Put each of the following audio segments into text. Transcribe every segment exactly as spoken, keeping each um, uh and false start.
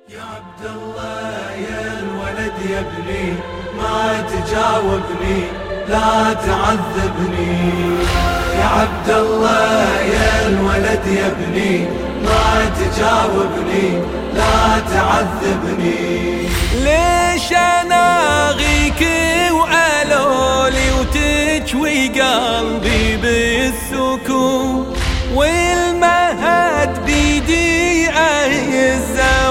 يا عبد الله يا الولد يا ابني ما تجاوبني لا تعذبني. يا عبد الله يا الولد يا ابني ما تجاوبني لا تعذبني. ليش اناغيك وألولي وتجوي قلبي بالسكون والمهد بيدي اهزه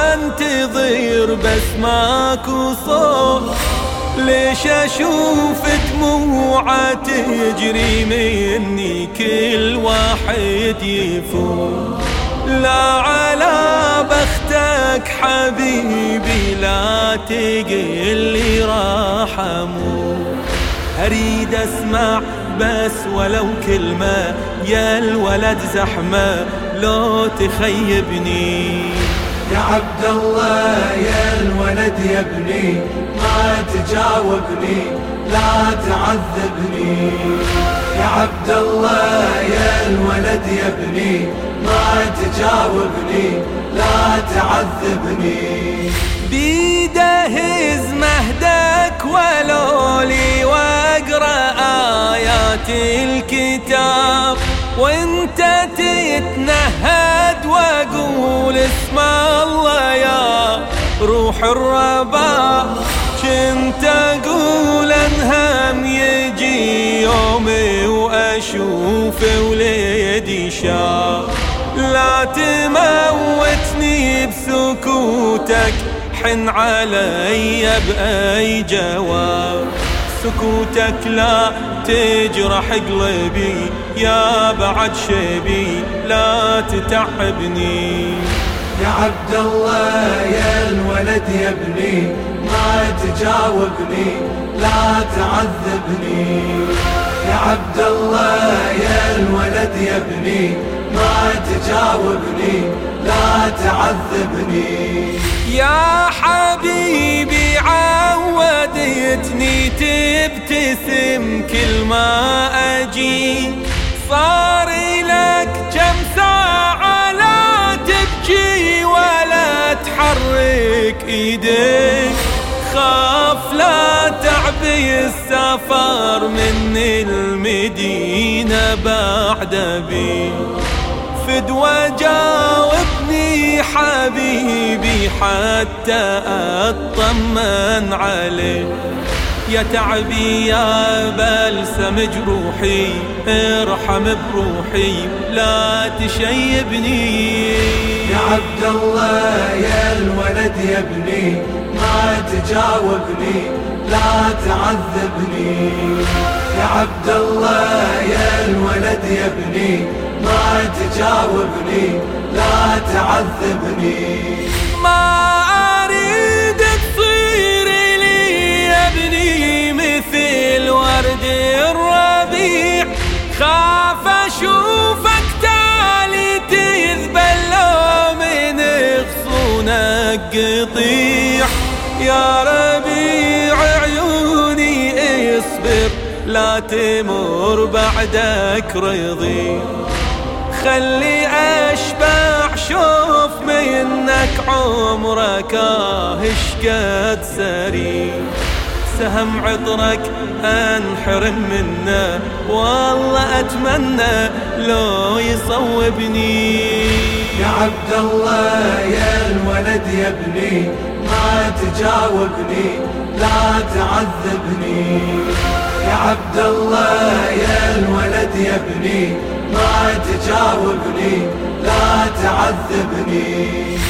وانتظر بس ماكو صوت. ليش اشوف دموعه تجري مني كل واحد يفوت. لا على بختك حبيبي لا تقلي راح اموت. اريد اسمع بس ولو كلمة يا الولد زحمة لو تخيبني. يا عبد الله يا الولد يا ابني ما تجاوبني لا تعذبني. يا عبد الله يا الولد يا ابني ما تجاوبني لا تعذبني. بيده هز مهدك ولولي واقرا آيات الكتاب وانت تتنهد واقول اسم الله يا روح الربا. كنت اقول انهم يجي يومي واشوف وليدي شاب. لا تموتني بسكوتك حن علي بأي جواب. سكوتك لا تجرح قلبي يا بعد شبي لا تتعبني. يا عبد الله يا الولد يا ابني ما تجاوبني لا تعذبني. يا عبد الله يا الولد يا ابني ما تجاوبني لا تعذبني. يا حبيبي عودتني تبتسم كل ما اجي. صار لك كم ساعة لا تبكي ولا تحرك ايديك. خاف لا تعبي السفر من المدينة بعد بي. فدوى جاوبني حبيبي حتى اطمن عليك. يا تعبي يا بلسم جروحي ارحم بروحي لا تشيبني. يا عبد الله يا الولد يا ابني ما تجاوبني لا تعذبني. يا عبد الله يا الولد يا ابني ما تجاوبني لا تعذبني. ما أريد تصير لي يا ابني مثل ورد الربيع. خاف أشوفك تالي تذبل من غصونك قطيع. يا ربيع عيوني اصبر لا تمر بعدك رضيع. خلي أشبع شوف منك عمرك اهش قد سريع. سهم عطرك انحرم منه والله اتمنى لو يصوبني. يا عبد الله يا الولد يا ابني ما تجاوبني لا تعذبني. يا عبد الله يا الولد يا ابني ما تجاوبني لا تعذبني.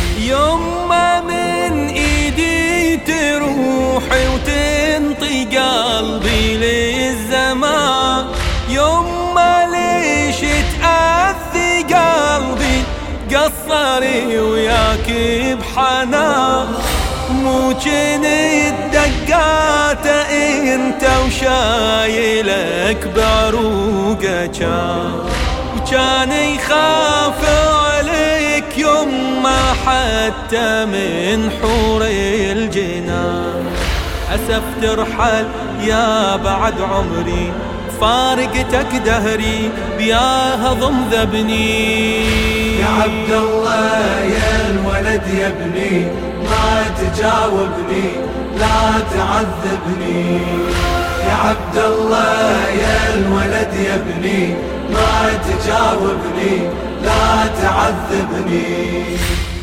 يما من ايدي تروحي وتنطي قلبي للزمان. يما ليش تأذي قلبي قصري وياك بحنان. مو جنت دقات انت وشايلك بعروقه كان. وكان يخاف عليك يما حتى من حور الجنان. أسف ترحل يا بعد عمري فارقتك دهري بياها ضم ذبني. يا عبد الله يا الولد يا ابني ما تجاوبني لا تعذبني. يا عبد الله يا الولد يا ابني ما تجاوبني لا تعذبني.